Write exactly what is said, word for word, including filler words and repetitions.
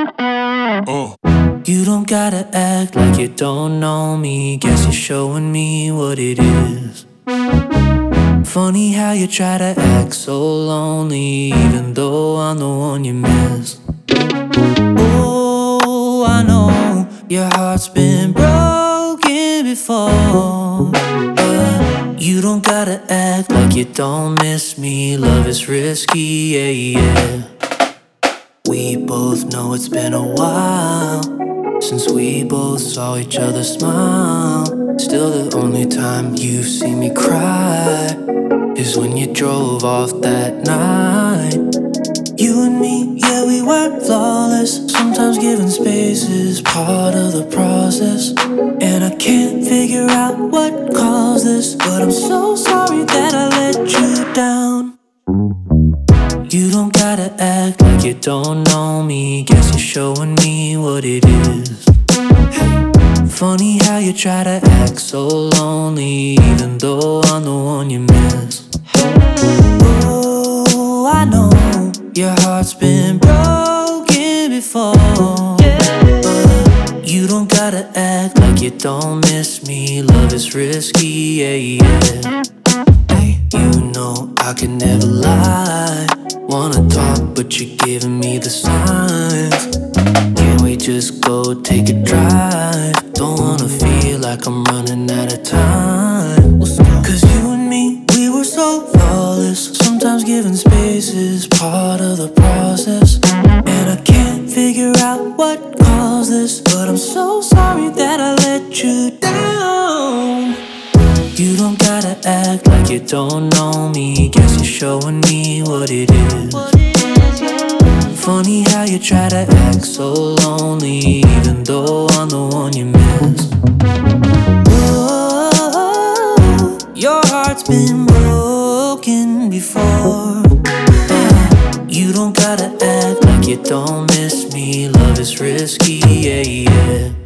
Uh. You don't gotta act like you don't know me. Guess you're showing me what it is. Funny how you try to act so lonely, even though I'm the one you miss. Oh, I know your heart's been broken before, but you don't gotta act like you don't miss me. Love is risky, yeah, yeah. We both know it's been a while since we both saw each other smile. Still the only time you've seen me cry is when you drove off that night. You and me, yeah, we were flawless. Sometimes giving space is part of the process, and I can't figure out what caused this, but I'm so sorry that I let you down. You don't gotta act like you don't know me. Guess you're showing me what it is. Funny how you try to act so lonely, even though I'm the one you miss. Oh, I know your heart's been broken before, but you don't gotta act like you don't miss me. Love is risky, yeah, yeah. Hey, you know I can never lie. Wanna talk, but you're giving me the signs. Can we just go take a drive? Don't wanna feel like I'm running out of time. Cause you and me, we were so flawless. Sometimes giving space is part of the process, and I can't figure out what caused this, but I'm so sorry that I let you down. You don't gotta act like you don't know me. Guess you're showing me what it is. Funny how you try to act so lonely, even though I'm the one you miss. Oh, your heart's been broken before. You don't gotta act like you don't miss me. Love is risky, yeah, yeah.